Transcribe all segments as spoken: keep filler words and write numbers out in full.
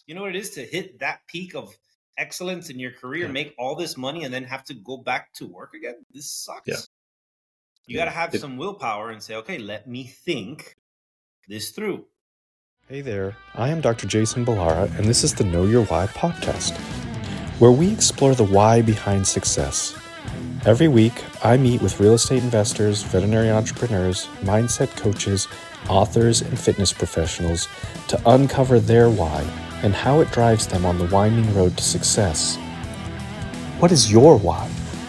You know what it is to hit that peak of excellence in your career, Yeah. make all this money, and then have to go back to work again? This sucks. Yeah. You Yeah. got to have It- some willpower and say, okay, let me think this through. Hey there, I am Doctor Jason Ballara, and this is the Know Your Why podcast, where we explore the why behind success. Every week, I meet with real estate investors, veterinary entrepreneurs, mindset coaches, authors, and fitness professionals to uncover their why and how it drives them on the winding road to success. What is your why?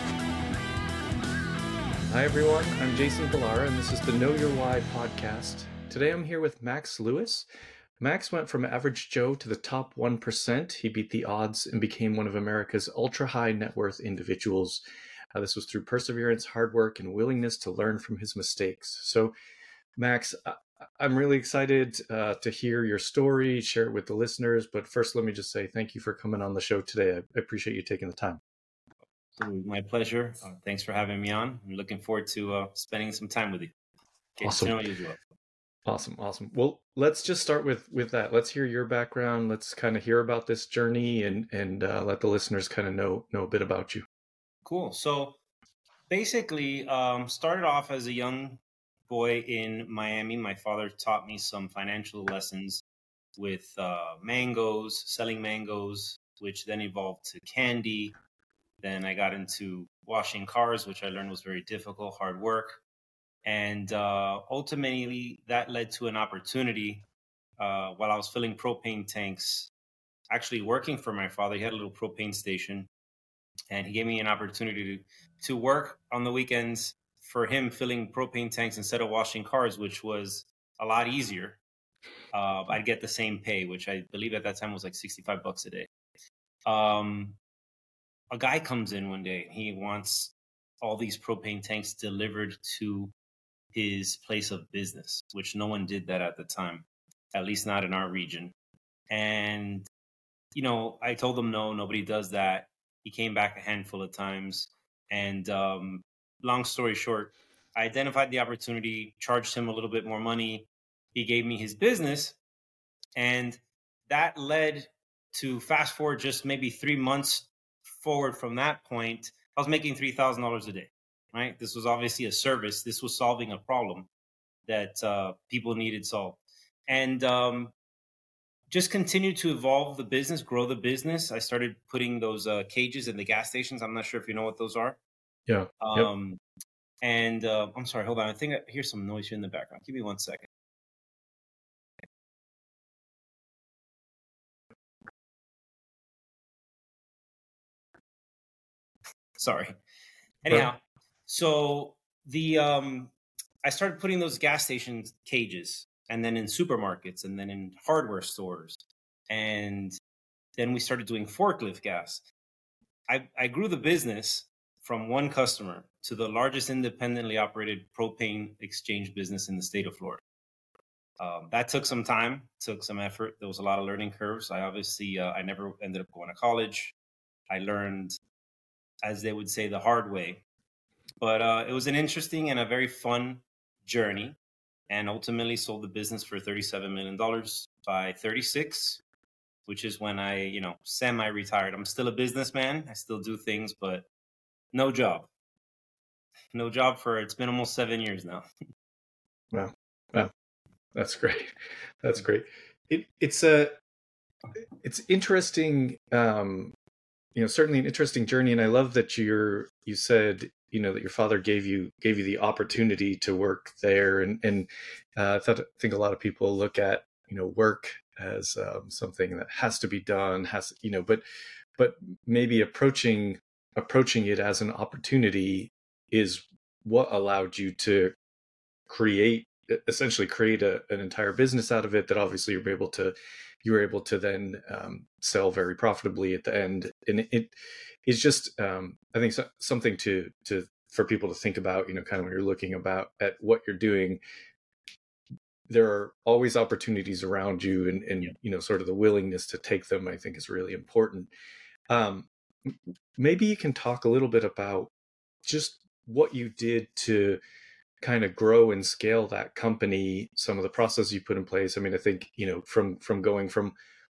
Hi, everyone. I'm Jason Ballara, and this is the Know Your Why podcast. Today, I'm here with Max Lewis. Max went from average Joe to the top one percent. He beat the odds and became one of America's ultra-high net worth individuals. Uh, this was through perseverance, hard work, and willingness to learn from his mistakes. So, Max, I- I'm really excited uh, to hear your story, share it with the listeners. But first, let me just say thank you for coming on the show today. I appreciate you taking the time. Absolutely. My pleasure. Uh, thanks for having me on. I'm looking forward to uh, spending some time with you. Get Awesome. to know you as well. Awesome. Awesome. Well, let's just start with with that. Let's hear your background. Let's kind of hear about this journey and and uh, let the listeners kind of know know a bit about you. Cool. So basically, um, started off as a young boy in Miami. My father taught me some financial lessons with uh, mangoes, selling mangoes, which then evolved to candy. Then I got into washing cars, which I learned was very difficult, hard work. And uh, ultimately, that led to an opportunity uh, while I was filling propane tanks, actually working for my father. He had a little propane station, and he gave me an opportunity to, to work on the weekends for him filling propane tanks instead of washing cars, which was a lot easier. Uh, I'd get the same pay, which I believe at that time was like sixty-five bucks a day. Um, a guy comes in one day. He wants all these propane tanks delivered to his place of business, which no one did that at the time, at least not in our region. And, you know, I told him, no, nobody does that. He came back a handful of times. And um, long story short, I identified the opportunity, charged him a little bit more money. He gave me his business. And that led to fast forward just maybe three months forward from that point, I was making three thousand dollars a day, right? This was obviously a service. This was solving a problem that uh, people needed solved. And um, just continue to evolve the business, grow the business. I started putting those uh, cages in the gas stations. I'm not sure if you know what those are. Yeah. Yep. Um, and uh, I'm sorry, hold on. I think I hear some noise here in the background. Give me one second. Sorry. Anyhow, so the um, I started putting those gas station cages, and then in supermarkets, and then in hardware stores, and then we started doing forklift gas. I, I grew the business from one customer to the largest independently operated propane exchange business in the state of Florida. Um, that took some time, took some effort. There was a lot of learning curves. I obviously, uh, I never ended up going to college. I learned, as they would say, the hard way. But uh, it was an interesting and a very fun journey, and ultimately sold the business for thirty-seven million dollars by thirty-six, which is when I, you know, semi-retired. I'm still a businessman. I still do things, but no job. No job for, it's been almost seven years now. Wow. Wow. That's great. That's great. It, it's a, it's interesting. Um, you know, certainly an interesting journey. And I love that you're, you said, you know, that your father gave you, gave you the opportunity to work there. And, and uh, I thought, I think a lot of people look at, you know, work as um, something that has to be done, has, you know, but, but maybe approaching, approaching it as an opportunity is what allowed you to create, essentially create a, an entire business out of it that obviously you're able to, you were able to then um, sell very profitably at the end. And it is just, um, I think so, something to, to, for people to think about, you know, kind of when you're looking about at what you're doing, there are always opportunities around you, and, and, Yeah. you know, sort of the willingness to take them, I think is really important. Um, maybe you can talk a little bit about just what you did to kind of grow and scale that company, some of the processes you put in place. I mean, I think, you know, from, from going from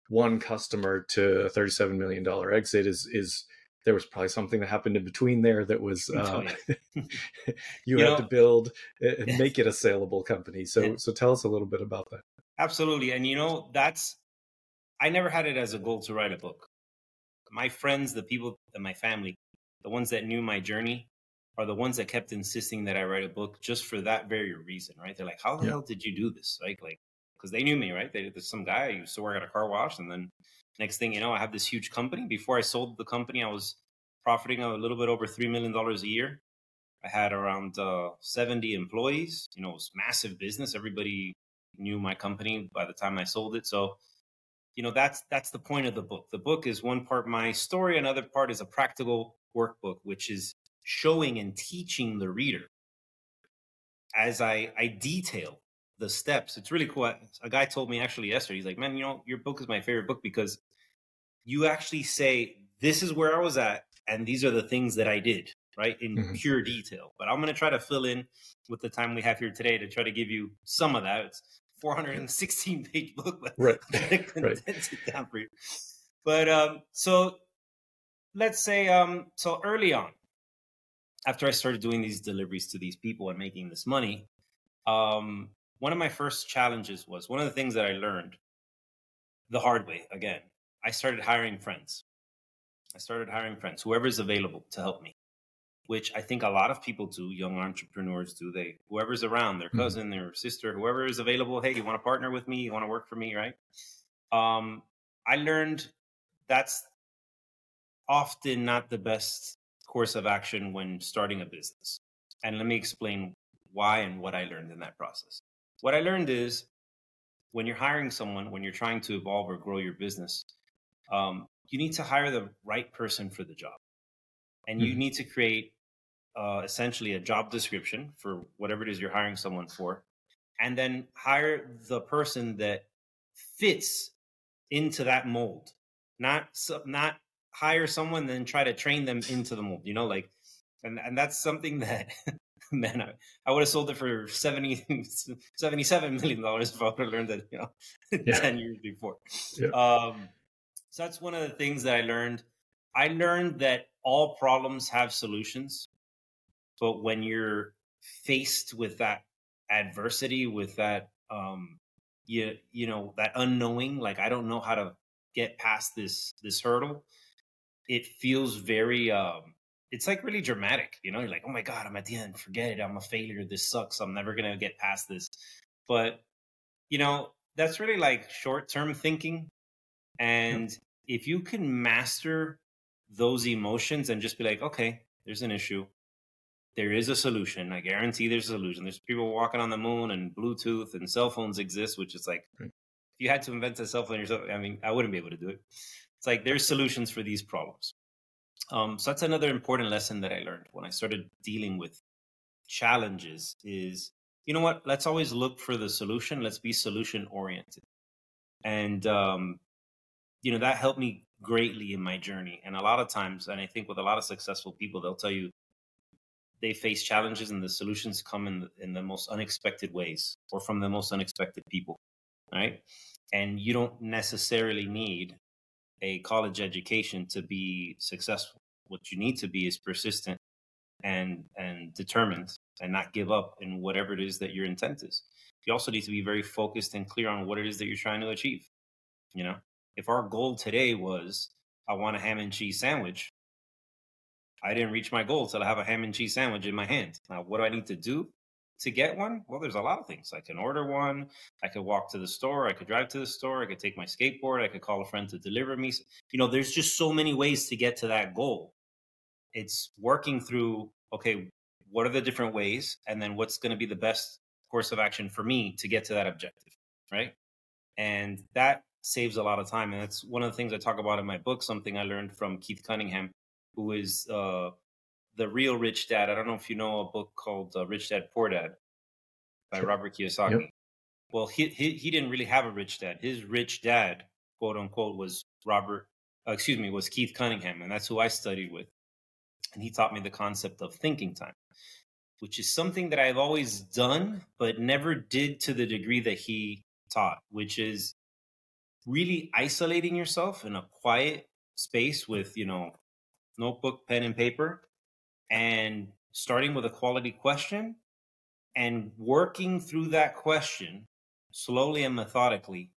one customer to a thirty-seven million dollars exit is, is there was probably something that happened in between there that was, uh, oh, yeah. you, you had know, to build and yes. make it a saleable company. So, yeah. so tell us a little bit about that. Absolutely. And, you know, that's, I never had it as a goal to write a book. My friends, the people in my family, the ones that knew my journey are the ones that kept insisting that I write a book just for that very reason, right? They're like, how the yeah. hell did you do this? Right? Like, because they knew me, right? They, there's some guy who used to work at a car wash. And then next thing you know, I have this huge company. Before I sold the company, I was profiting a little bit over three million dollars a year. I had around uh, seventy employees. You know, it was massive business. Everybody knew my company by the time I sold it. So, you know, that's that's the point of the book. The book is one part my story, another part is a practical workbook, which is showing and teaching the reader as I, I detail the steps. It's really cool. A guy told me actually yesterday, he's like, man, you know, your book is my favorite book because you actually say, this is where I was at, and these are the things that I did, right, in mm-hmm. pure detail. But I'm going to try to fill in with the time we have here today to try to give you some of that. It's four hundred sixteen page book, but right. condense right. it down for you. But um, so let's say, um, so early on, after I started doing these deliveries to these people and making this money, um, one of my first challenges was one of the things that I learned the hard way. Again, I started hiring friends. I started hiring friends, whoever's available to help me, which I think a lot of people do, young entrepreneurs do. They, whoever's around, their cousin, mm-hmm. their sister, whoever is available. Hey, you want to partner with me? You want to work for me, right? Um, I learned that's often not the best course of action when starting a business. And let me explain why and what I learned in that process. What I learned is when you're hiring someone, when you're trying to evolve or grow your business, um, you need to hire the right person for the job. And you mm-hmm. need to create uh, essentially a job description for whatever it is you're hiring someone for, and then hire the person that fits into that mold, not, not hire someone, then try to train them into the mold, you know, like, and, and that's something that, man, I, I would have sold it for seventy, seventy-seven million dollars if I would have learned that, you know, yeah. ten years before. Yeah. Um, so that's one of the things that I learned. I learned that all problems have solutions, but when you're faced with that adversity, with that, um, you, you know, that unknowing, like, I don't know how to get past this, this hurdle. It feels very, um, it's like really dramatic, you know, you're like, oh my God, I'm at the end, forget it. I'm a failure. This sucks. I'm never going to get past this. But, you know, that's really like short-term thinking. And if you can master those emotions and just be like, okay, there's an issue. There is a solution. I guarantee there's a solution. There's people walking on the moon and Bluetooth and cell phones exist, which is like, right. if you had to invent a cell phone yourself, I mean, I wouldn't be able to do it. It's like there's solutions for these problems. Um, so that's another important lesson that I learned when I started dealing with challenges is, you know what, let's always look for the solution. Let's be solution oriented. And, um, you know, that helped me greatly in my journey. And a lot of times, and I think with a lot of successful people, they'll tell you they face challenges and the solutions come in the, in the most unexpected ways or from the most unexpected people, right? And you don't necessarily need a college education to be successful. What you need to be is persistent and and determined and not give up in whatever it is that your intent is. You also need to be very focused and clear on what it is that you're trying to achieve. You know, if our goal today was, I want a ham and cheese sandwich, I didn't reach my goal till I have a ham and cheese sandwich in my hand. Now, what do I need to do to get one? Well, there's a lot of things. I can order one. I could walk to the store. I could drive to the store. I could take my skateboard. I could call a friend to deliver me. You know, there's just so many ways to get to that goal. It's working through, okay, what are the different ways? And then what's going to be the best course of action for me to get to that objective, right? And that saves a lot of time. And that's one of the things I talk about in my book, something I learned from Keith Cunningham, who is uh, the real rich dad. I don't know if you know a book called uh, Rich Dad, Poor Dad by sure. Robert Kiyosaki. Yep. Well, he, he he didn't really have a rich dad. His rich dad, quote unquote, was Robert, uh, excuse me, was Keith Cunningham. And that's who I studied with. And he taught me the concept of thinking time, which is something that I've always done, but never did to the degree that he taught, which is really isolating yourself in a quiet space with, you know, notebook, pen, and paper, and starting with a quality question and working through that question slowly and methodically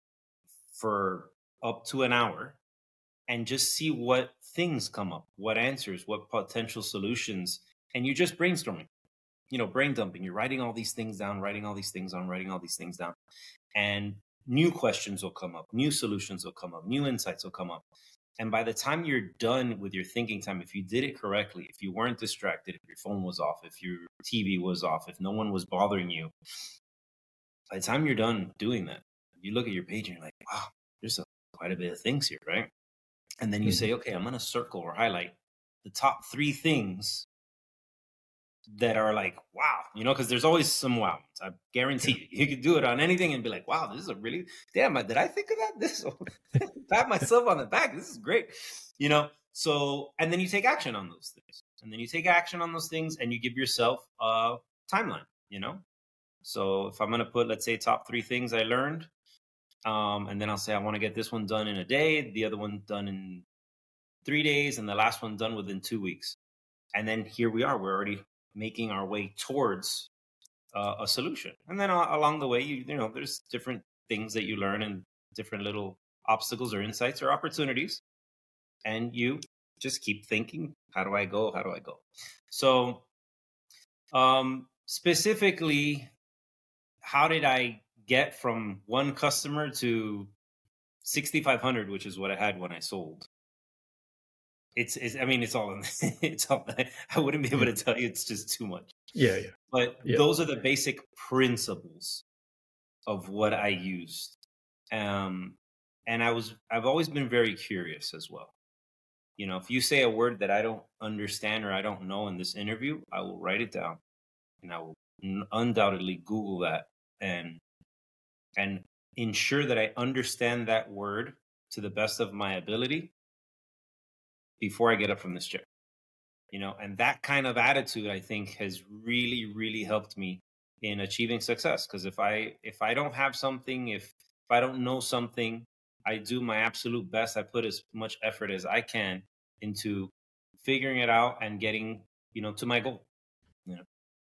for up to an hour, and just see what things come up, what answers, what potential solutions, and you're just brainstorming, you know, brain dumping. You're writing all these things down, writing all these things down, writing all these things down, and new questions will come up, new solutions will come up, new insights will come up. And by the time you're done with your thinking time, if you did it correctly, if you weren't distracted, if your phone was off, if your T V was off, if no one was bothering you, by the time you're done doing that, you look at your page and you're like, wow, there's a, quite a bit of things here, right? And then you mm-hmm. say, okay, I'm going to circle or highlight the top three things that are like, wow, you know, because there's always some wow. I guarantee you, you could do it on anything and be like, wow, this is a really, damn, did I think of that? This, pat myself on the back. This is great. You know, so, and then you take action on those things. And then you take action on those things and you give yourself a timeline, you know? So if I'm going to put, let's say, top three things I learned, um, and then I'll say, I want to get this one done in a day, the other one done in three days, and the last one done within two weeks. And then here we are, we're already making our way towards uh, a solution. And then uh, along the way, you you know, there's different things that you learn and different little obstacles or insights or opportunities. And you just keep thinking, how do I go? How do I go? So um, specifically, how did I get from one customer to sixty-five hundred, which is what I had when I sold? It's, it's, I mean, it's all, in, it's all, I wouldn't be able to tell you, it's just too much. Yeah, yeah. But yeah. those are the basic principles of what I used. Um, and I was, I've always been very curious as well. You know, if you say a word that I don't understand or I don't know in this interview, I will write it down and I will undoubtedly Google that and, and ensure that I understand that word to the best of my ability before I get up from this chair, you know, and that kind of attitude, I think, has really, really helped me in achieving success. Because if I if I don't have something, if if I don't know something, I do my absolute best. I put as much effort as I can into figuring it out and getting, you know, to my goal. You know?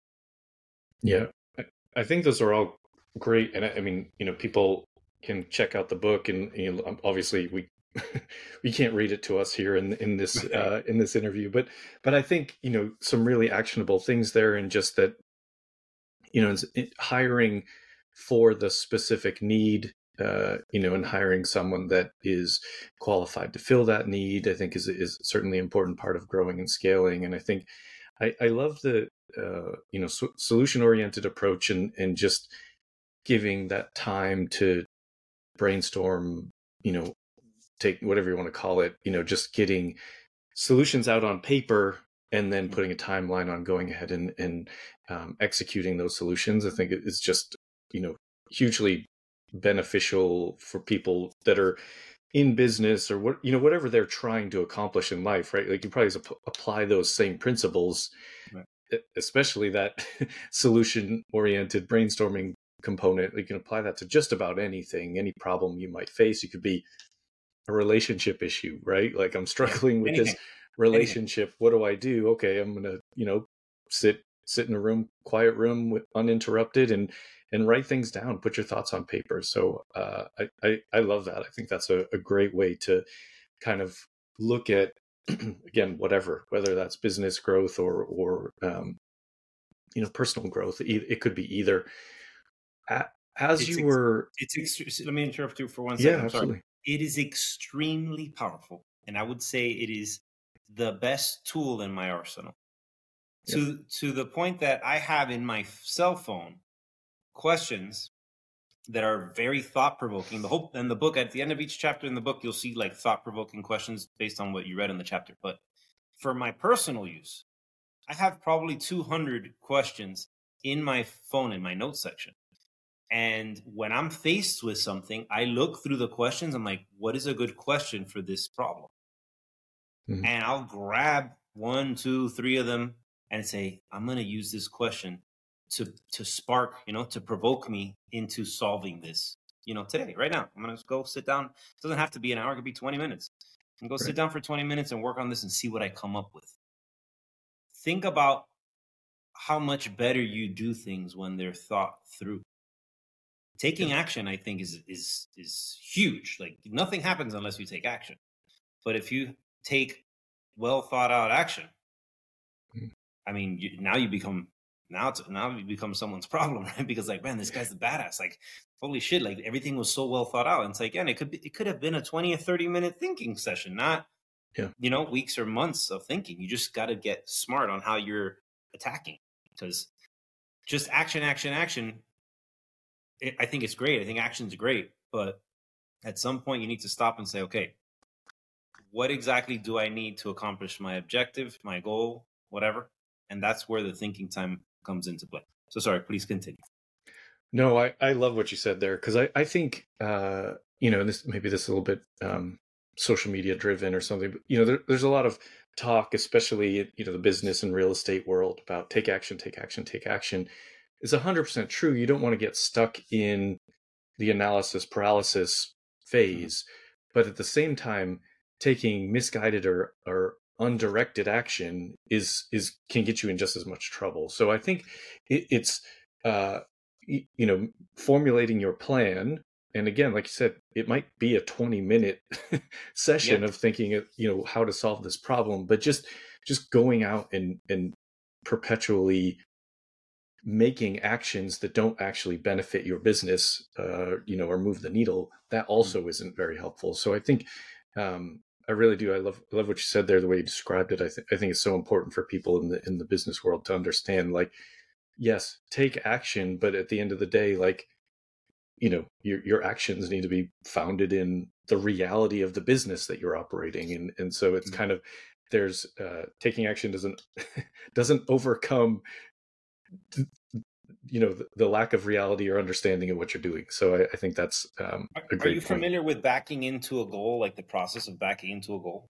Yeah, I, I think those are all great, and I, I mean, you know, people can check out the book, and you know, obviously we. we can't read it to us here in in this uh, in this interview, but but I think, you know, some really actionable things there, and just that, you know, hiring for the specific need, uh, you know, and hiring someone that is qualified to fill that need, I think is is certainly an important part of growing and scaling. And I think I, I love the uh, you know so, solution oriented approach, and and just giving that time to brainstorm, you know, take whatever you want to call it, you know, just getting solutions out on paper and then putting a timeline on going ahead and, and um, executing those solutions. I think it's just, you know, hugely beneficial for people that are in business or what, you know, whatever they're trying to accomplish in life, right? Like you probably ap- apply those same principles, right. Especially that solution oriented brainstorming component. You can apply that to just about anything, any problem you might face. You could be a relationship issue, right? Like I'm struggling with Anything. this relationship. Anything. What do I do? Okay, I'm gonna, you know, sit sit in a room, quiet room, with uninterrupted, and and write things down. Put your thoughts on paper. So uh, I, I I love that. I think that's a, a great way to kind of look at again whatever, whether that's business growth or or um, you know, personal growth. It could be either. As it's you ex- were, it's ex- let me interrupt you for one second. Yeah, absolutely. It is extremely powerful, and I would say it is the best tool in my arsenal. Yep. To to the point that I have in my cell phone questions that are very thought provoking. The whole and the book, at the end of each chapter in the book, you'll see like thought provoking questions based on what you read in the chapter. But for my personal use, I have probably two hundred questions in my phone in my notes section. And when I'm faced with something, I look through the questions. I'm like, what is a good question for this problem? Mm-hmm. And I'll grab one, two, three of them and say, I'm going to use this question to, to spark, you know, to provoke me into solving this you know, today, right now. I'm going to go sit down. It doesn't have to be an hour. It could be twenty minutes. And go right. sit down for twenty minutes and work on this and see what I come up with. Think about how much better you do things when they're thought through. Taking yeah. action, I think, is is is huge. Like, nothing happens unless you take action. But if you take well thought out action, mm. I mean, you, now you become now it's, now you become someone's problem, right? Because like, man, this guy's the badass. Like, holy shit! Like, everything was so well thought out. And it's like, yeah, and it could be, it could have been a twenty or thirty minute thinking session, not yeah. you know, weeks or months of thinking. You just got to get smart on how you're attacking, because just action, action, action. It, I think it's great. I think action's great, but at some point you need to stop and say, okay, what exactly do I need to accomplish my objective, my goal, whatever? And that's where the thinking time comes into play. So sorry, please continue. No, I, I love what you said there, because I, I think, uh, you know, this maybe this is a little bit um, social media driven or something, but, you know, there, there's a lot of talk, especially, you know, the business and real estate world, about take action, take action, take action. It's one hundred percent true. You don't want to get stuck in the analysis paralysis phase, but at the same time, taking misguided or, or undirected action is is can get you in just as much trouble. So I think it, it's uh, you, you know, formulating your plan, and again, like you said, it might be a twenty minute session yep. of thinking, you know, how to solve this problem, but just just going out and and perpetually making actions that don't actually benefit your business, uh, you know, or move the needle, that also mm-hmm. isn't very helpful. So I think, um, I really do. I love, I love what you said there, the way you described it. I think, I think it's so important for people in the, in the business world to understand, like, yes, take action, but at the end of the day, like, you know, your, your actions need to be founded in the reality of the business that you're operating. And, and so it's mm-hmm. kind of, there's, uh, taking action doesn't, doesn't overcome, you know, the, the lack of reality or understanding of what you're doing. So I, I think that's um, a great Are you point. familiar with backing into a goal, like the process of backing into a goal?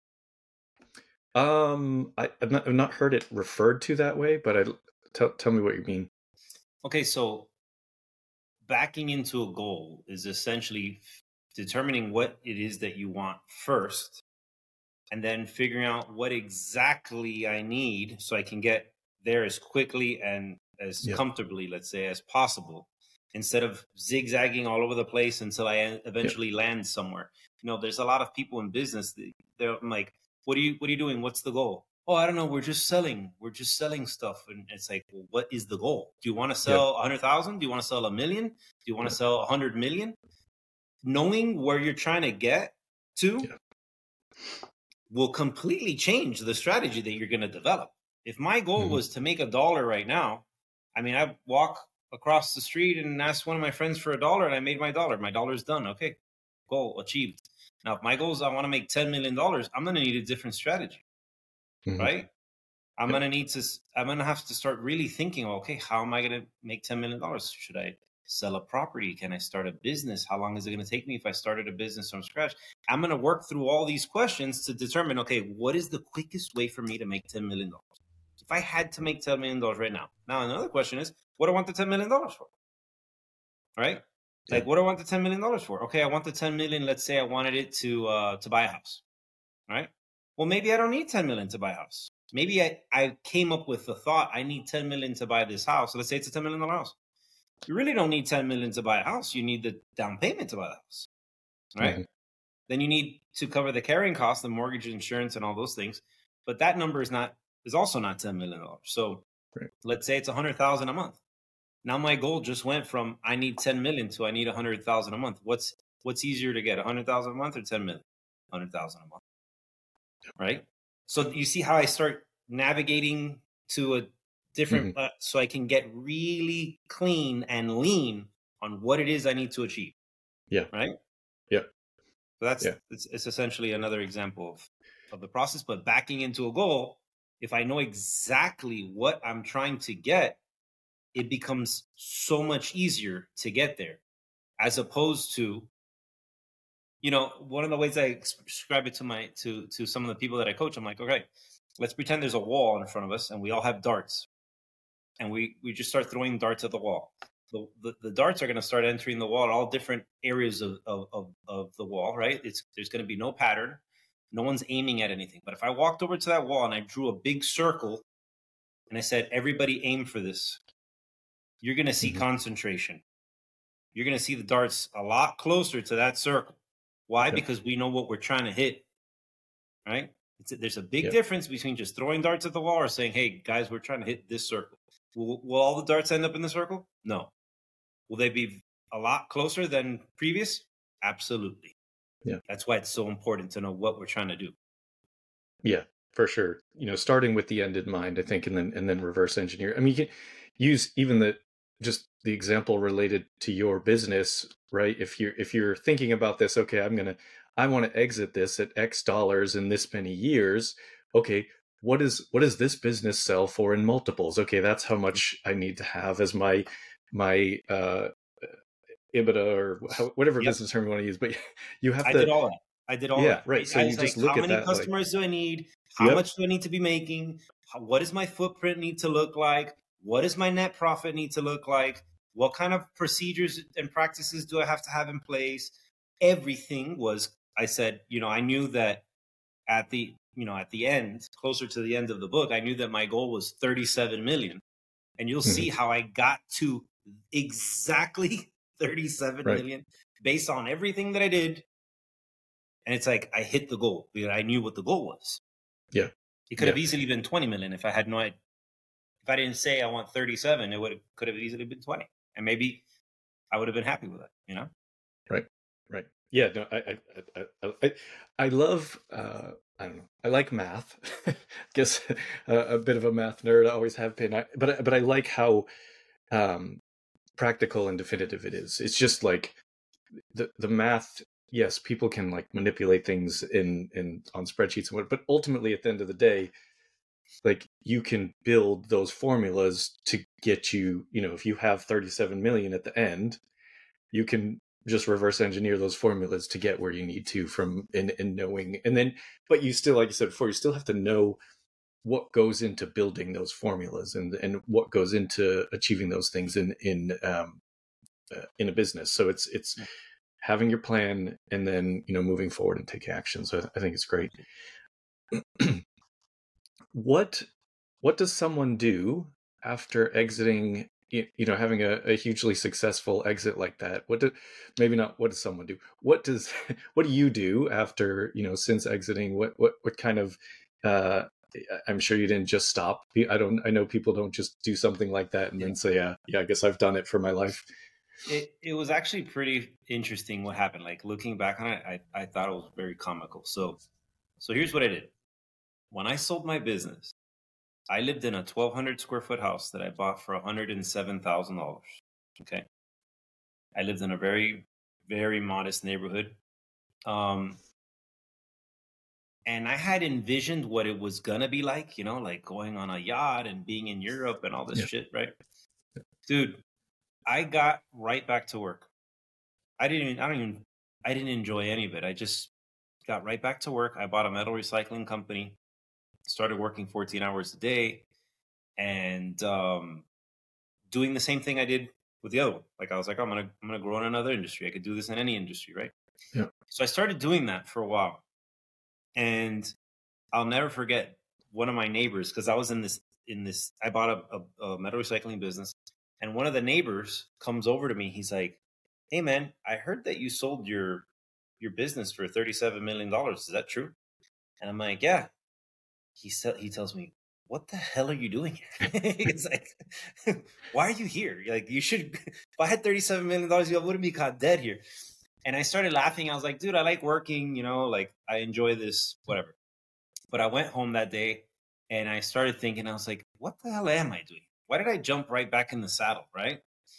Um, I, I've not, I've not heard it referred to that way, but I tell tell me what you mean. Okay, so backing into a goal is essentially determining what it is that you want first, and then figuring out what exactly I need so I can get there as quickly and as yep. comfortably, let's say, as possible, instead of zigzagging all over the place until I eventually yep. land somewhere. You know, there's a lot of people in business that they're like, what are you, what are you doing? What's the goal? Oh, I don't know. We're just selling. We're just selling stuff. And it's like, well, what is the goal? Do you want to sell a yep. hundred thousand? Do you want to sell a million? Do you want to yep. sell a hundred million? Knowing where you're trying to get to yep. will completely change the strategy that you're going to develop. If my goal mm-hmm. was to make a dollar right now, I mean, I walk across the street and ask one of my friends for a dollar and I made my dollar. My dollar's done. Okay, goal achieved. Now, if my goal is I want to make ten million dollars, I'm going to need a different strategy, mm-hmm. right? I'm yep. going to need to, I'm going to have to start really thinking, okay, how am I going to make ten million dollars? Should I sell a property? Can I start a business? How long is it going to take me if I started a business from scratch? I'm going to work through all these questions to determine, okay, what is the quickest way for me to make ten million dollars? If I had to make ten million dollars right now. Now, another question is, what do I want the ten million dollars for? Right? Yeah. Like, what do I want the ten million dollars for? Okay, I want the ten million dollars. Let's say I wanted it to uh, to buy a house. Right? Well, maybe I don't need ten million dollars to buy a house. Maybe I, I came up with the thought, I need ten million dollars to buy this house. So let's say it's a ten million dollars house. You really don't need ten million dollars to buy a house. You need the down payment to buy the house. Right? Mm-hmm. Then you need to cover the carrying costs, the mortgage, insurance, and all those things. But that number is not is also not ten million dollars. So right. let's say it's one hundred thousand dollars a month. Now my goal just went from I need ten million dollars to I need one hundred thousand dollars a month. What's what's easier to get, one hundred thousand dollars a month or ten million dollars? one hundred thousand dollars a month. Right? So you see how I start navigating to a different, mm-hmm. uh, so I can get really clean and lean on what it is I need to achieve. Yeah. Right? Yeah. So that's, yeah. it's, it's essentially another example of, of the process, but backing into a goal, if I know exactly what I'm trying to get, it becomes so much easier to get there, as opposed to, you know, one of the ways I describe it to my to to some of the people that I coach, I'm like, okay, let's pretend there's a wall in front of us and we all have darts, and we we just start throwing darts at the wall. the, the, the darts are going to start entering the wall at all different areas of, of, of, of the wall, right? It's There's going to be no pattern. No one's aiming at anything. But if I walked over to that wall and I drew a big circle and I said, everybody aim for this, you're going to see mm-hmm. concentration. You're going to see the darts a lot closer to that circle. Why? Yep. Because we know what we're trying to hit, right? It's a, there's a big yep. difference between just throwing darts at the wall or saying, hey, guys, we're trying to hit this circle. Will, will all the darts end up in the circle? No. Will they be a lot closer than previous? Absolutely. Yeah. That's why it's so important to know what we're trying to do. Yeah, for sure. You know, starting with the end in mind, I think, and then and then reverse engineer. I mean, you can use even the just the example related to your business, right? If you're if you're thinking about this, okay, I'm gonna I want to exit this at X dollars in this many years. Okay, what is what does this business sell for in multiples? Okay, that's how much I need to have as my my uh EBITDA or whatever yep. business term you want to use, but you have to. I did all that. I did all yeah, that. right. So I you just like, look how at many that. customers like, do I need? How yep. much do I need to be making? How, what does my footprint need to look like? What does my net profit need to look like? What kind of procedures and practices do I have to have in place? Everything was. I said, you know, I knew that at the, you know, at the end, closer to the end of the book, I knew that my goal was thirty-seven million, and you'll mm-hmm. see how I got to exactly thirty-seven right. million based on everything that I did. And it's like, I hit the goal because I knew what the goal was. Yeah. It could yeah. have easily been twenty million if I had no idea. If I didn't say I want thirty-seven, it would have, could have easily been twenty. And maybe I would have been happy with it, you know? Right. Right. Yeah. No, I, I, I, I, I love, uh, I don't know. I like math. I guess a, a bit of a math nerd. I always have been. I, but, but I like how, um, practical and definitive it is. It's just like the the math. Yes, people can like manipulate things in in on spreadsheets and what, but ultimately at the end of the day, like you can build those formulas to get you, you know, if you have thirty-seven million at the end, you can just reverse engineer those formulas to get where you need to from in, in knowing. And then, but you still, like you said before, you still have to know what goes into building those formulas and, and what goes into achieving those things in, in, um, uh, in a business. So it's, it's having your plan and then, you know, moving forward and take action. So I think it's great. What, what does someone do after exiting, you know, having a, a hugely successful exit like that? What do, maybe not, what does someone do? What does, what do you do after, you know, since exiting, what, what, what kind of, uh, I'm sure you didn't just stop. I don't, I know people don't just do something like that and yeah. then say, yeah, yeah, I guess I've done it for my life. It it was actually pretty interesting what happened. Like looking back on it, I, I thought it was very comical. So, so here's what I did. When I sold my business, I lived in a twelve hundred square foot house that I bought for one hundred seven thousand dollars. Okay. I lived in a very, very modest neighborhood. Um, And I had envisioned what it was going to be like, you know, like going on a yacht and being in Europe and all this yeah. shit, right? Dude, I got right back to work. I didn't even, I don't even, I didn't enjoy any of it. I just got right back to work. I bought a metal recycling company, started working fourteen hours a day and um, doing the same thing I did with the other one. Like I was like, oh, I'm going to, I'm going to grow in another industry. I could do this in any industry, right? Yeah. So I started doing that for a while. And I'll never forget one of my neighbors, because I was in this, in this, I bought a, a, a metal recycling business. And one of the neighbors comes over to me. He's like, hey, man, I heard that you sold your your business for thirty-seven million dollars. Is that true? And I'm like, yeah. He said, he tells me, what the hell are you doing here? It's like, why are you here? Like, you should, if I had thirty-seven million dollars, you wouldn't be caught dead here. And I started laughing. I was like, dude, I like working, you know, like I enjoy this, whatever. But I went home that day and I started thinking, I was like, what the hell am I doing? Why did I jump right back in the saddle, right?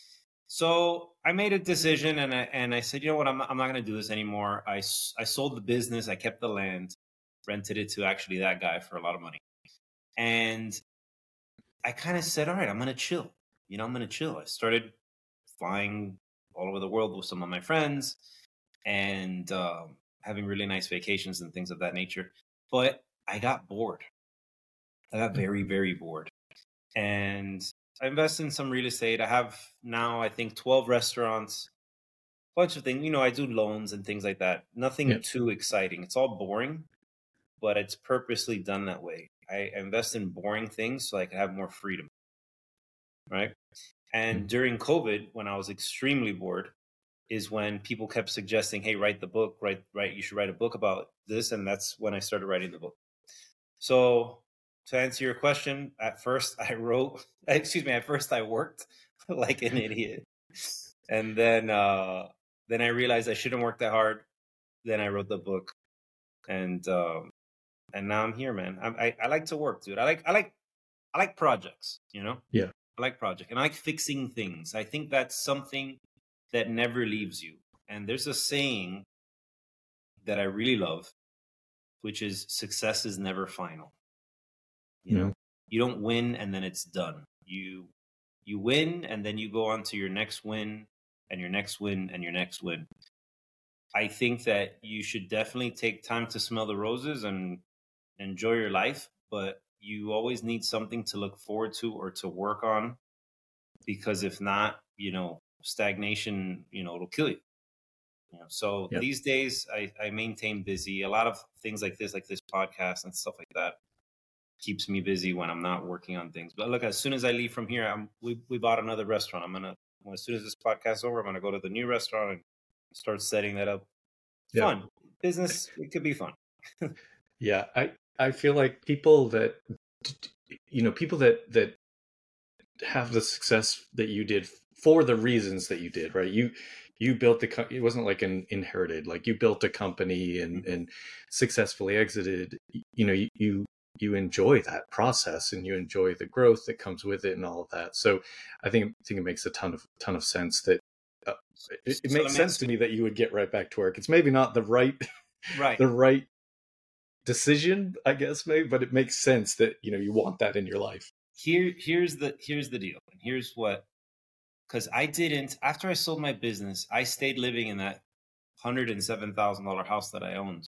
So I made a decision and I, and I said, you know what, I'm not, I'm not going to do this anymore. I, I sold the business. I kept the land, rented it to actually that guy for a lot of money. And I kind of said, all right, I'm going to chill. You know, I'm going to chill. I started flying all over the world with some of my friends and um, having really nice vacations and things of that nature. But I got bored. I got very, very bored. And I invest in some real estate. I have now, I think, twelve restaurants, a bunch of things. You know, I do loans and things like that. Nothing Yeah. too exciting. It's all boring, but it's purposely done that way. I invest in boring things so I can have more freedom, right? And Mhm. during COVID, when I was extremely bored, is when people kept suggesting, "Hey, write the book, write, write. You should write a book about this," and that's when I started writing the book. So, to answer your question, at first I wrote, excuse me, at first I worked like an idiot, and then uh, then I realized I shouldn't work that hard. Then I wrote the book, and um, and now I'm here, man. I'm, I I like to work, dude. I like I like I like projects, you know. Yeah. I like project, and I like fixing things. I think that's something that never leaves you. And there's a saying that I really love, which is success is never final. You know, Mhm. you don't win and then it's done. You you win and then you go on to your next win and your next win and your next win. I think that you should definitely take time to smell the roses and enjoy your life, but you always need something to look forward to or to work on, because if not, you know, stagnation, you know, it'll kill you. You know, so Yeah. these days I, I maintain busy. A lot of things like this, like this podcast and stuff like that, keeps me busy when I'm not working on things. But look, as soon as I leave from here, I'm we, we bought another restaurant. I'm gonna when, as soon as this podcast is over, I'm gonna go to the new restaurant and start setting that up. It's Yeah. fun. Business, it could be fun. Yeah. I, I feel like people that, you know, people that, that have the success that you did for the reasons that you did, right? You, you built the, co- it wasn't like an inherited, like you built a company and, Mhm. and successfully exited, you know, you, you, you enjoy that process and you enjoy the growth that comes with it and all of that. So I think, I think it makes a ton of, ton of sense that uh, it, it So makes let me sense ask to you, me that you would get right back to work. It's maybe not the right, right. the right decision, I guess, maybe, but it makes sense that, you know, you want that in your life. Here here's the here's the deal. And here's what, because I didn't, after I sold my business, I stayed living in that one hundred seven thousand dollars house that I owned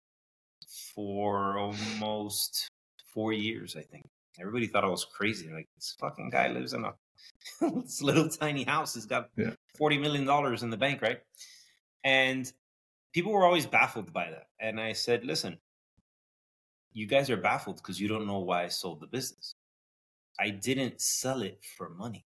for almost four years, I think. Everybody thought I was crazy. Like, this fucking guy lives in a this little tiny house. He's got Yeah. forty million dollars in the bank, right? And people were always baffled by that. And I said, listen, you guys are baffled because you don't know why I sold the business. I didn't sell it for money.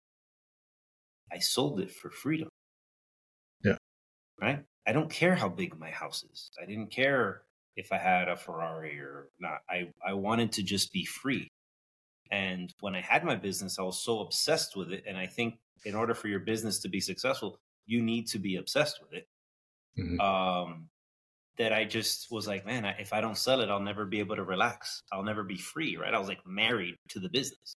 I sold it for freedom. Yeah. Right? I don't care how big my house is. I didn't care if I had a Ferrari or not. I, I wanted to just be free. And when I had my business, I was so obsessed with it. And I think in order for your business to be successful, you need to be obsessed with it. Mhm. Um, that I just was like, man, I, if I don't sell it, I'll never be able to relax. I'll never be free, right? I was like married to the business.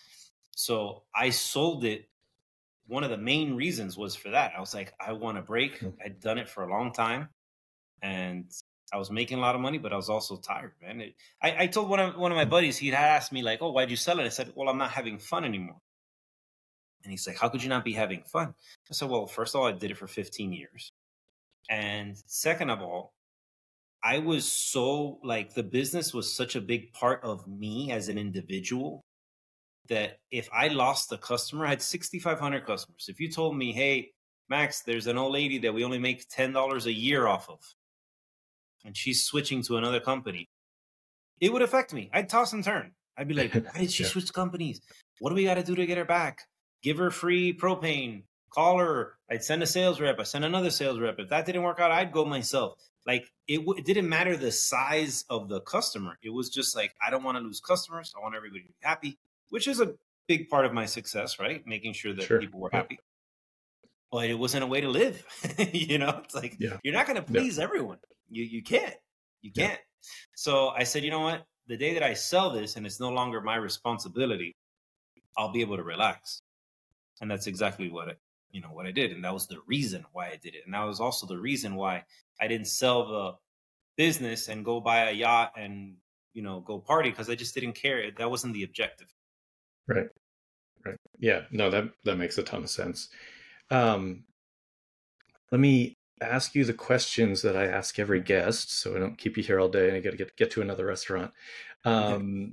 So I sold it. One of the main reasons was for that. I was like, I want a break. Mm. I'd done it for a long time, and I was making a lot of money, but I was also tired, man. It, I, I told one of one of my buddies, he had asked me like, "Oh, why'd you sell it?" I said, "Well, I'm not having fun anymore." And he's like, "How could you not be having fun?" I said, "Well, first of all, I did it for fifteen years, and second of all, I was so like the business was such a big part of me as an individual that if I lost a customer, I had sixty-five hundred customers. If you told me, hey, Max, there's an old lady that we only make ten dollars a year off of, and she's switching to another company, it would affect me. I'd toss and turn. I'd be like, why did she Yeah. switch companies? What do we got to do to get her back? Give her free propane. Call her. I'd send a sales rep. I send another sales rep. If that didn't work out, I'd go myself. Like it, w- it didn't matter the size of the customer. It was just like, I don't want to lose customers. I want everybody to be happy, which is a big part of my success, right? Making sure that Sure. people were Yeah. happy. But it wasn't a way to live. You know, it's like, Yeah. you're not going to Yeah. please everyone. You you can't. You Yeah. can't. So I said, you know what? The day that I sell this and it's no longer my responsibility, I'll be able to relax. And that's exactly what I, you know, what I did. And that was the reason why I did it. And that was also the reason why I didn't sell the business and go buy a yacht and, you know, go party, because I just didn't care. That wasn't the objective. Right. Right. Yeah. No, that that makes a ton of sense. Um, let me ask you the questions that I ask every guest, so I don't keep you here all day and I got to get get to another restaurant. Um,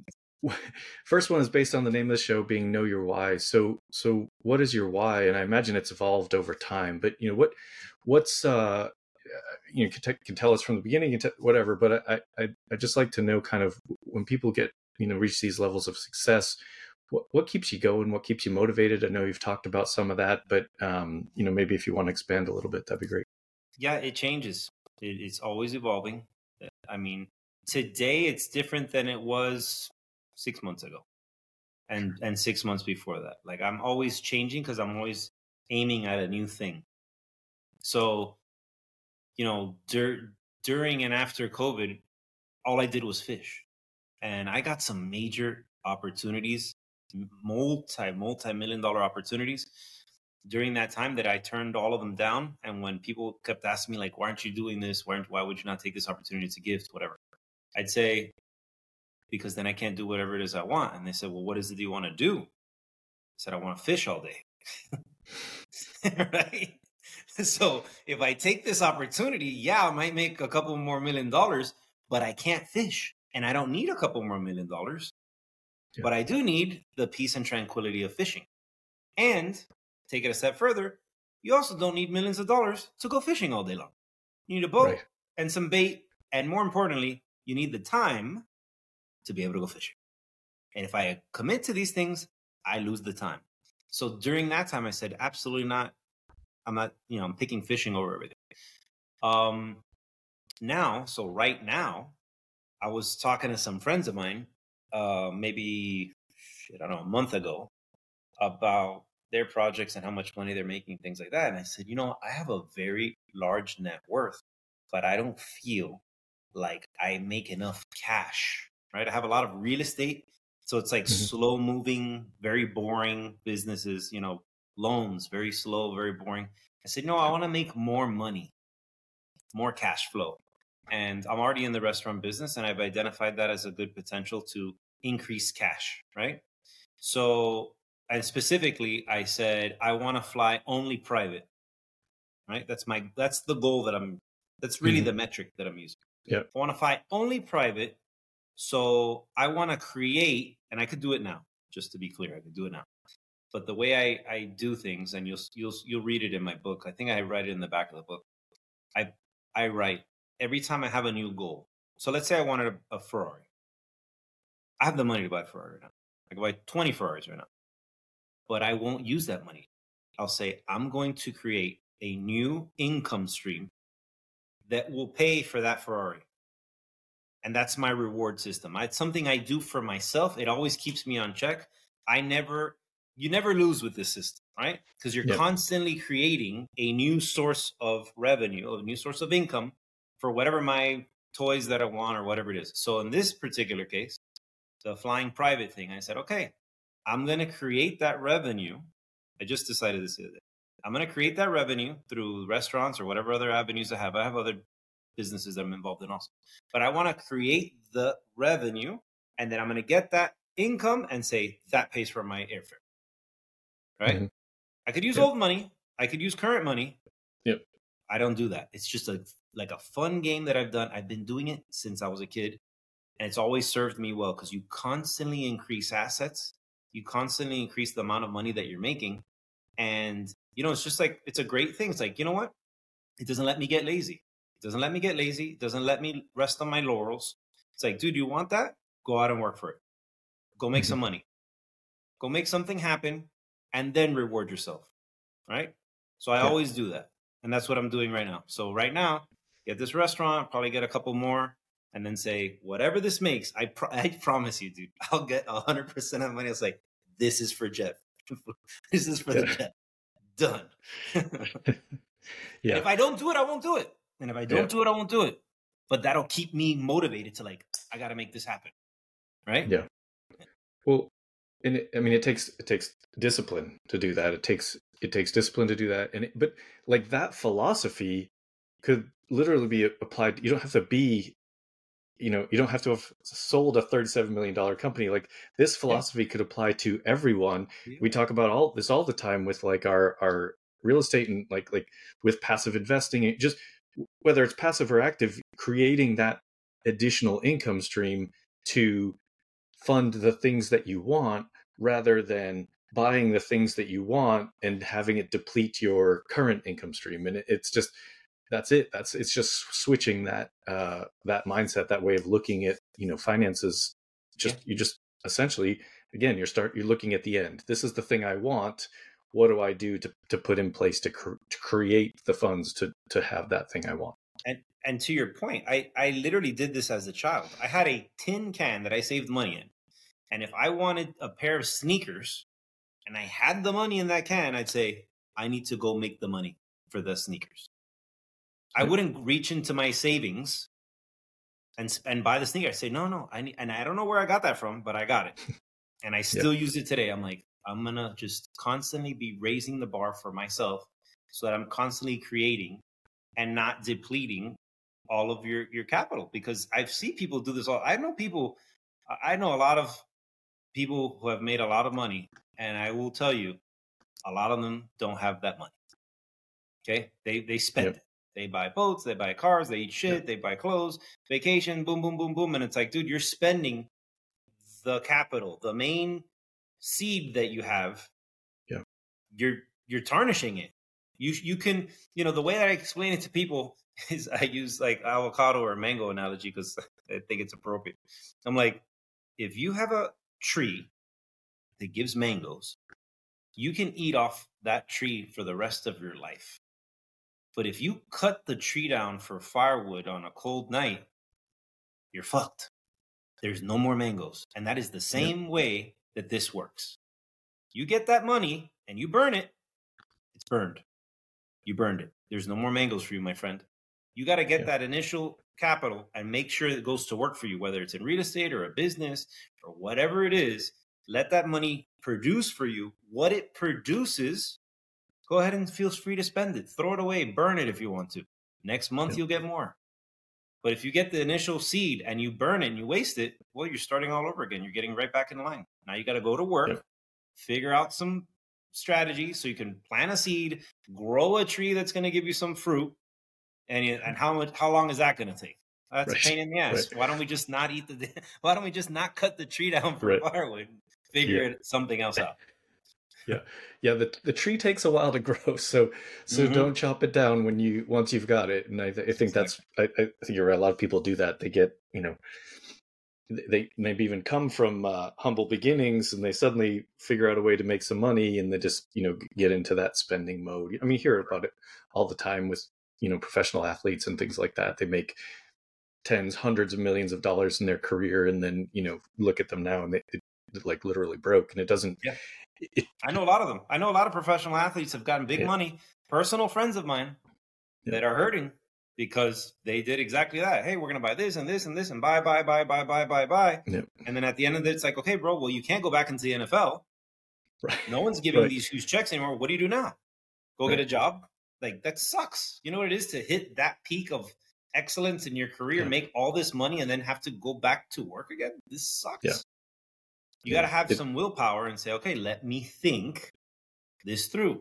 first one is based on the name of the show being Know Your Why. So, so what is your why? And I imagine it's evolved over time. But you know, what, what's uh, you know, can, t- can tell us from the beginning, can t- whatever. But I, I, I just like to know kind of when people get, you know, reach these levels of success, what, what keeps you going? What keeps you motivated? I know you've talked about some of that, but um, you know, maybe if you want to expand a little bit, that'd be great. Yeah, it changes. It, it's always evolving. I mean, today it's different than it was six months ago, and and six months before that. Like I'm always changing because I'm always aiming at a new thing. So, you know, dur- during and after COVID, all I did was fish, and I got some major opportunities, multi multi million dollar opportunities during that time that I turned all of them down. And when people kept asking me like, why aren't you doing this? Why aren't, why would you not take this opportunity to gift, whatever? I'd say, because then I can't do whatever it is I want. And they said, well, what is it you want to do? I said, I want to fish all day. Right? So if I take this opportunity, yeah, I might make a couple more million dollars, but I can't fish. And I don't need a couple more million dollars. Yeah. But I do need the peace and tranquility of fishing. And take it a step further, you also don't need millions of dollars to go fishing all day long. You need a boat right. and some bait. And more importantly, you need the time to be able to go fishing. And if I commit to these things, I lose the time. So during that time, I said, absolutely not. I'm not, you know, I'm picking fishing over everything. Um, now, so right now, I was talking to some friends of mine, uh, maybe, shit, I don't know, a month ago, about their projects and how much money they're making, things like that. And I said, you know, I have a very large net worth, but I don't feel like I make enough cash, right? I have a lot of real estate. So it's like mm-hmm. slow moving, very boring businesses, you know, loans, very slow, very boring. I said, no, I want to make more money, more cash flow. And I'm already in the restaurant business, and I've identified that as a good potential to increase cash, right? So, and specifically, I said, I want to fly only private, right? That's my, that's the goal that I'm, that's really mm-hmm. the metric that I'm using. Yep. I want to fly only private. So I want to create, and I could do it now, just to be clear, I could do it now. But the way I, I do things, and you'll, you'll, you'll read it in my book. I think I write it in the back of the book. I, I write every time I have a new goal. So let's say I wanted a, a Ferrari. I have the money to buy a Ferrari right now. I can buy twenty Ferraris right now, but I won't use that money. I'll say, I'm going to create a new income stream that will pay for that Ferrari. And that's my reward system. It's something I do for myself. It always keeps me on check. I never, you never lose with this system, right? Because you're yep. constantly creating a new source of revenue, a new source of income for whatever my toys that I want or whatever it is. So in this particular case, the flying private thing, I said, okay, I'm going to create that revenue. I just decided this the other day. I'm going to create that revenue through restaurants or whatever other avenues I have. I have other businesses that I'm involved in also. But I want to create the revenue, and then I'm going to get that income and say, that pays for my airfare. Right? Mm-hmm. I could use yep. old money. I could use current money. Yep. I don't do that. It's just a like a fun game that I've done. I've been doing it since I was a kid, and it's always served me well because you constantly increase assets. You constantly increase the amount of money that you're making. And, you know, it's just like, it's a great thing. It's like, you know what? It doesn't let me get lazy. It doesn't let me get lazy. It doesn't let me rest on my laurels. It's like, dude, you want that? Go out and work for it. Go make mm-hmm. some money. Go make something happen and then reward yourself. Right? So I yeah. always do that. And that's what I'm doing right now. So right now, get this restaurant, probably get a couple more, and then say, whatever this makes, I pro- I promise you, dude, I'll get one hundred percent of money. It's like, this is for Jeff. This is for yeah. the Jeff. Done. yeah. If I don't do it, I won't do it. And if I don't yeah. do it, I won't do it. But that'll keep me motivated to like, I got to make this happen. Right? Yeah. Well, and it, I mean, it takes it takes discipline to do that. It takes it takes discipline to do that. And it, but like that philosophy could literally be applied. You don't have to be, you know, you don't have to have sold a thirty-seven million dollars company. Like this philosophy yeah. could apply to everyone. Yeah. We talk about all this all the time with like our, our real estate and like, like with passive investing, just whether it's passive or active, creating that additional income stream to fund the things that you want rather than buying the things that you want and having it deplete your current income stream. And it, it's just, that's it. That's, it's just switching that, uh, that mindset, that way of looking at, you know, finances. Just, yeah. you just essentially, again, you're start, you're looking at the end. This is the thing I want. What do I do to, to put in place to, cr- to create the funds to, to have that thing I want? And, and to your point, I, I literally did this as a child. I had a tin can that I saved money in. And if I wanted a pair of sneakers and I had the money in that can, I'd say, I need to go make the money for the sneakers. I wouldn't reach into my savings and and buy the sneaker. I say, no, no, I need, and I don't know where I got that from, but I got it. And I still yeah. use it today. I'm like, I'm going to just constantly be raising the bar for myself so that I'm constantly creating and not depleting all of your, your capital. Because I've seen people do this all. I know people, I know a lot of people who have made a lot of money. And I will tell you, a lot of them don't have that money. Okay. They, they spend yep. it. They buy boats, they buy cars, they eat shit, yep. they buy clothes, vacation, boom, boom, boom, boom. And it's like, dude, you're spending the capital, the main seed that you have. Yeah. You're, you're tarnishing it. You, you can, you know, the way that I explain it to people is I use like avocado or mango analogy because I think it's appropriate. I'm like, if you have a tree that gives mangoes, you can eat off that tree for the rest of your life. But if you cut the tree down for firewood on a cold night, you're fucked. There's no more mangoes. And that is the same yep. way that this works. You get that money and you burn it, it's burned. You burned it. There's no more mangoes for you, my friend. You got to get yep. that initial capital and make sure it goes to work for you, whether it's in real estate or a business or whatever it is. Let that money produce for you what it produces. Go ahead and feel free to spend it. Throw it away. Burn it if you want to. Next month, yep. you'll get more. But if you get the initial seed and you burn it and you waste it, well, you're starting all over again. You're getting right back in line. Now you got to go to work, yep. figure out some strategy so you can plant a seed, grow a tree that's going to give you some fruit. And you, and how much, how long is that going to take? That's right. a pain in the ass. Right. Why don't we just not eat the? Why don't we just not cut the tree down for right. firewood? Figure yeah. it, something else out. Yeah, yeah. The the tree takes a while to grow, so so mm-hmm. don't chop it down when you once you've got it. And I, th- I think exactly. that's I, I think you're right. A lot of people do that. They get you know, they maybe even come from uh, humble beginnings, and they suddenly figure out a way to make some money, and they just you know get into that spending mode. I mean, you hear about it all the time with you know professional athletes and things like that. They make tens, hundreds of millions of dollars in their career, and then you know look at them now, and they, they like literally broke, and it doesn't. Yeah. It, I know a lot of them. I know a lot of professional athletes have gotten big yeah. money. Personal friends of mine yeah. that are hurting because they did exactly that. Hey, we're going to buy this and this and this and buy, buy, buy, buy, buy, buy, buy. Yeah. And then at the end of it, it's like, okay, bro, well, you can't go back into the N F L. Right. No one's giving right. these huge checks anymore. What do you do now? Go right. get a job? Like, that sucks. You know what it is to hit that peak of excellence in your career, yeah. make all this money, and then have to go back to work again? This sucks. Yeah. You yeah. got to have it, some willpower and say, okay, let me think this through.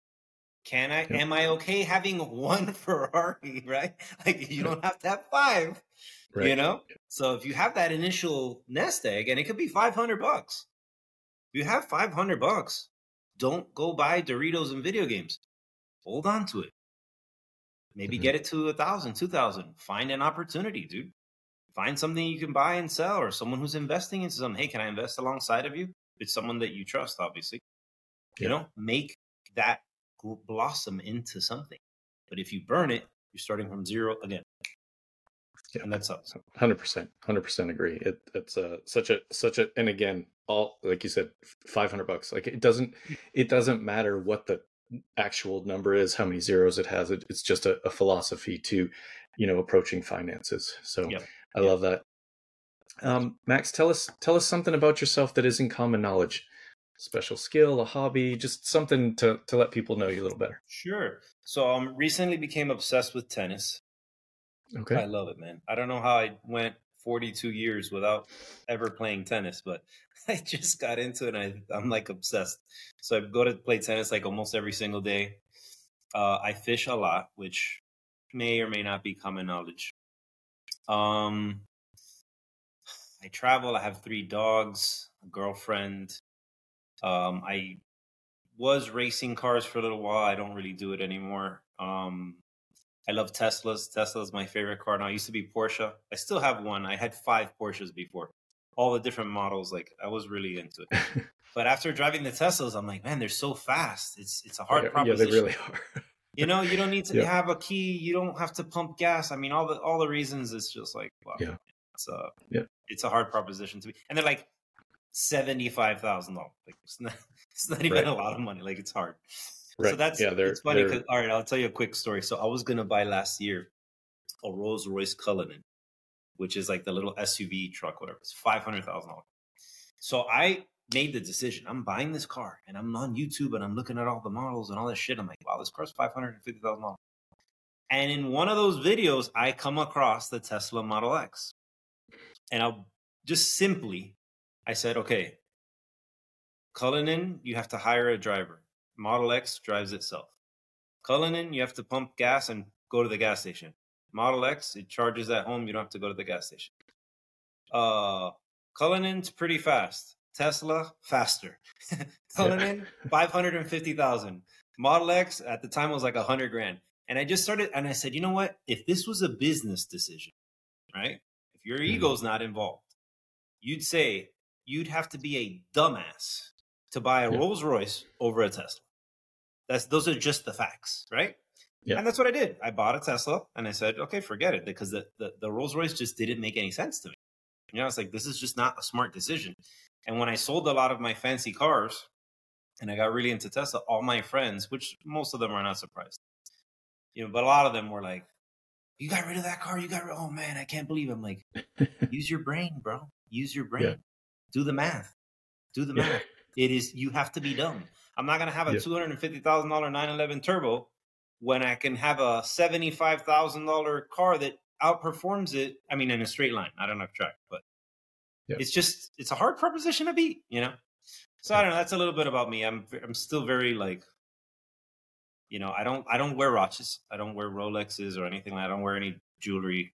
Can I, yeah. am I okay having one Ferrari, right? Like you don't have to have five, right. you know? So if you have that initial nest egg, and it could be five hundred bucks. If you have five hundred bucks, don't go buy Doritos and video games. Hold on to it. Maybe mm-hmm. get it to a thousand, two thousand. Find an opportunity, dude. Find something you can buy and sell, or someone who's investing into something. Hey, can I invest alongside of you? It's someone that you trust, obviously. You yeah. know, make that blossom into something. But if you burn it, you're starting from zero again. Yeah. And that sucks. one hundred percent. one hundred percent agree. It, it's uh, such a, such a, and again, all, like you said, five hundred bucks. Like it doesn't, it doesn't matter what the actual number is, how many zeros it has. It, it's just a, a philosophy to, you know, approaching finances. So yep. I yep. love that. Um, Max, tell us, tell us something about yourself that isn't common knowledge. Special skill, a hobby, just something to, to let people know you a little better. Sure. So I um, recently became obsessed with tennis. Okay. I love it, man. I don't know how I went forty-two years without ever playing tennis, but I just got into it and I, I'm like obsessed. So I go to play tennis like almost every single day. Uh, I fish a lot, which may or may not be common knowledge. Um, I travel. I have three dogs, a girlfriend. Um, I was racing cars for a little while. I don't really do it anymore. Um, I love Teslas. Tesla's my favorite car now. I used to be Porsche. I still have one. I had five Porsches before, all the different models. Like I was really into it. But after driving the Teslas, I'm like, man, they're so fast. It's it's a hard yeah, proposition. Yeah, they really are. You know, you don't need to yeah. have a key. You don't have to pump gas. I mean, all the all the reasons. It's just like, wow, yeah, it's a yeah. it's a hard proposition to be. And they're like seventy five thousand dollars. Like it's not it's not even Right. a lot of money. Like it's hard. Right. So that's yeah. They're, it's funny. they're... 'Cause, all right, I'll tell you a quick story. So I was gonna buy last year a Rolls Royce Cullinan, which is like the little S U V truck, whatever. It's five hundred thousand dollars. So I made the decision. I'm buying this car, and I'm on YouTube, and I'm looking at all the models and all this shit. I'm like, wow, this car's five hundred and fifty thousand dollars. And in one of those videos, I come across the Tesla Model X, and I'll just simply, I said, okay, Cullinan, you have to hire a driver. Model X drives itself. Cullinan, you have to pump gas and go to the gas station. Model X, it charges at home. You don't have to go to the gas station. Uh, Cullinan's pretty fast. Tesla, faster. Cullinan, five hundred fifty thousand. Model X, at the time, was like one hundred grand. And I just started, and I said, you know what? If this was a business decision, right? If your Mhm. ego's not involved, you'd say you'd have to be a dumbass to buy a Yeah. Rolls Royce over a Tesla. That's those are just the facts, right? Yeah. And that's what I did. I bought a Tesla, and I said, okay, forget it, because the, the, the Rolls Royce just didn't make any sense to me. You know, it's like, this is just not a smart decision. And when I sold a lot of my fancy cars, and I got really into Tesla, all my friends, which most of them are not surprised, you know, but a lot of them were like, you got rid of that car? You got rid Oh, man, I can't believe it. I'm like, use your brain, bro. Use your brain. Yeah. Do the math. Do the Yeah. math. It is, you have to be dumb. I'm not going to have a Yeah. two hundred fifty thousand dollars nine eleven Turbo when I can have a seventy-five thousand dollars car that outperforms it. I mean, in a straight line, not on a track, but Yeah. it's just, it's a hard proposition to beat, you know? So I don't know. That's a little bit about me. I'm, I'm still very like, you know, I don't, I don't wear watches. I don't wear Rolexes or anything. I don't wear any jewelry.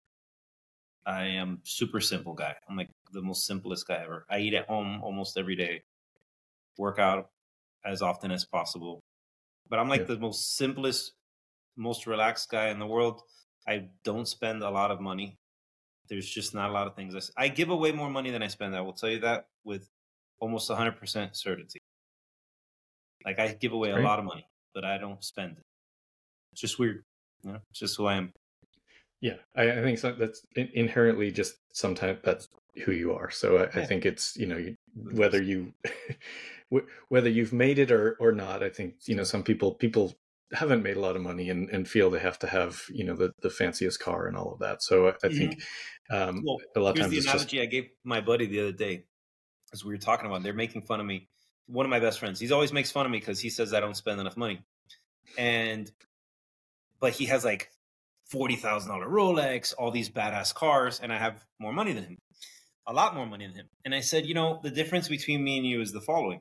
I am super simple guy. I'm like the most simplest guy ever. I eat at home almost every day, work out as often as possible. But I'm like Yeah. the most simplest, most relaxed guy in the world. I don't spend a lot of money. There's just not a lot of things. I, s- I give away more money than I spend. I will tell you that with almost one hundred percent certainty. Like I give away a Great. lot of money, but I don't spend it. It's just weird. You know, it's just who I am. Yeah, I, I think so. That's in- inherently just sometimes that's who you are. So I, I Yeah. think it's, you know, you, whether you wh- whether you've made it or or not. I think, you know, some people people haven't made a lot of money and, and feel they have to have, you know, the, the fanciest car and all of that. So I, I think um, Well, a lot of here's times the it's just analogy I gave my buddy the other day, as we were talking about. They're making fun of me. One of my best friends, he's always makes fun of me because he says I don't spend enough money, and but he has like forty thousand dollar Rolex, all these badass cars, and I have more money than him, a lot more money than him. And I said, you know, the difference between me and you is the following: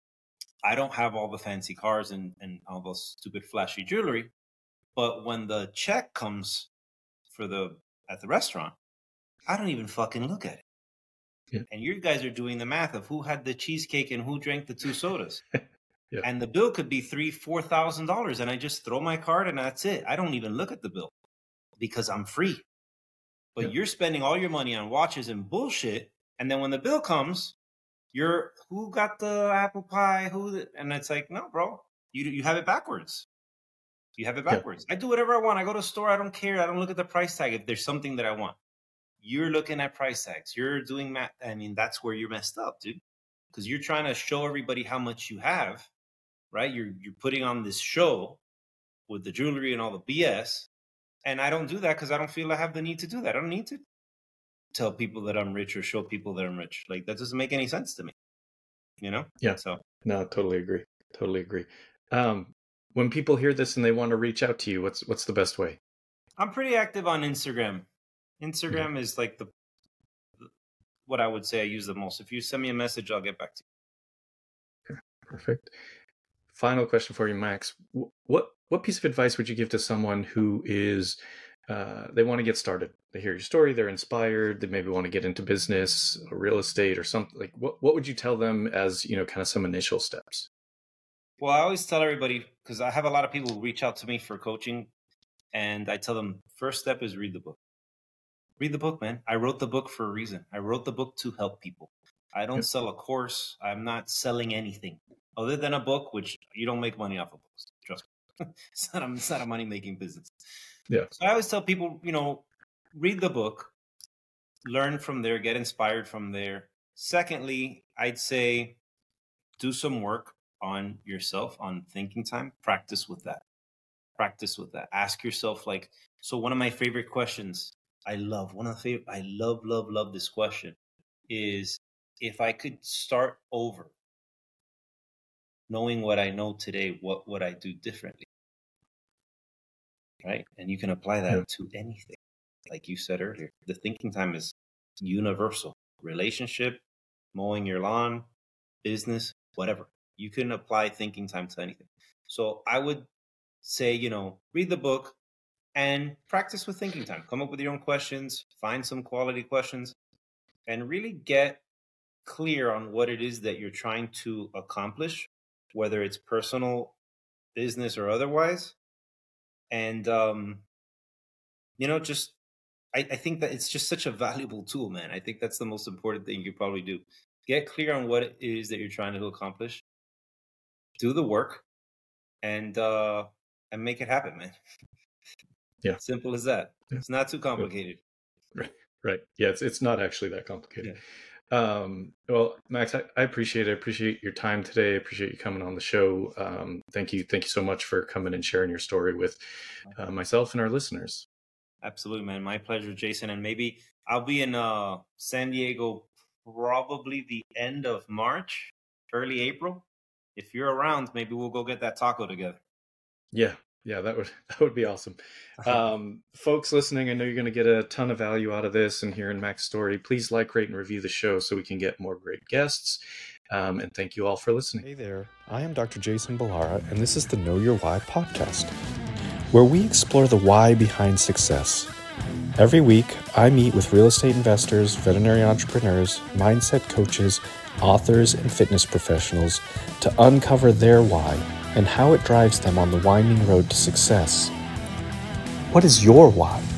I don't have all the fancy cars and and all those stupid flashy jewelry, but when the check comes for the at the restaurant, I don't even fucking look at it. Yeah. And you guys are doing the math of who had the cheesecake and who drank the two sodas. Yeah. And the bill could be three, four thousand dollars, and I just throw my card and that's it. I don't even look at the bill because I'm free. But Yeah. you're spending all your money on watches and bullshit, and then when the bill comes, you're who got the apple pie? Who? The, and it's like, no, bro, you you have it backwards. You have it Yeah. backwards. I do whatever I want. I go to a store. I don't care. I don't look at the price tag if there's something that I want. You're looking at price tags. You're doing math. I mean, that's where you're messed up, dude. Because you're trying to show everybody how much you have, right? You're you're putting on this show with the jewelry and all the B S. And I don't do that because I don't feel I have the need to do that. I don't need to tell people that I'm rich or show people that I'm rich. Like that doesn't make any sense to me. You know? Yeah. So No, totally agree. Totally agree. Um, when people hear this and they want to reach out to you, what's what's the best way? I'm pretty active on Instagram. Instagram is like the what I would say I use the most. If you send me a message, I'll get back to you. Perfect. Final question for you, Max. Wh- What what piece of advice would you give to someone who is uh, they want to get started. They hear your story, they're inspired, they maybe want to get into business or real estate or something. Like, what, what would you tell them as, you know, kind of some initial steps? Well, I always tell everybody, because I have a lot of people who reach out to me for coaching, and I tell them, first step is read the book. Read the book, man. I wrote the book for a reason. I wrote the book to help people. I don't sell a course. I'm not selling anything other than a book, which you don't make money off of books. Trust me. It's not a, it's not a money-making business. Yeah. So I always tell people, you know, read the book, learn from there, get inspired from there. Secondly, I'd say do some work on yourself, on thinking time. Practice with that. Practice with that. Ask yourself, like, so one of my favorite questions, I love, one of the favorite, I love, love, love this question is, if I could start over, knowing what I know today, what would I do differently? Right? And you can apply that yeah. to anything. Like you said earlier, the thinking time is universal. Relationship, mowing your lawn, business, whatever. You can apply thinking time to anything. So I would say, you know, read the book and practice with thinking time. Come up with your own questions, find some quality questions, and really get clear on what it is that you're trying to accomplish, whether it's personal, business, or otherwise. And, um, you know, just, I, I think that it's just such a valuable tool, man. I think that's the most important thing you could probably do. Get clear on what it is that you're trying to accomplish. Do the work and, uh, and make it happen, man. Yeah. Simple as that. Yeah. It's not too complicated. Right. Right. Yeah. It's, it's not actually that complicated. Yeah. Um, well, Max, I, I appreciate it. I appreciate your time today. I appreciate you coming on the show. Um, thank you. Thank you so much for coming and sharing your story with uh, myself and our listeners. Absolutely, man. My pleasure, Jason. And maybe I'll be in uh, San Diego probably the end of March, early April. If you're around, maybe we'll go get that taco together. Yeah. Yeah, that would that would be awesome. Um, folks listening, I know you're going to get a ton of value out of this and hearing Max's story. Please like, rate, and review the show so we can get more great guests. Um, and thank you all for listening. Hey there, I am Doctor Jason Ballara, and this is the Know Your Why podcast, where we explore the why behind success. Every week, I meet with real estate investors, veterinary entrepreneurs, mindset coaches, authors, and fitness professionals to uncover their why and how it drives them on the winding road to success. What is your why?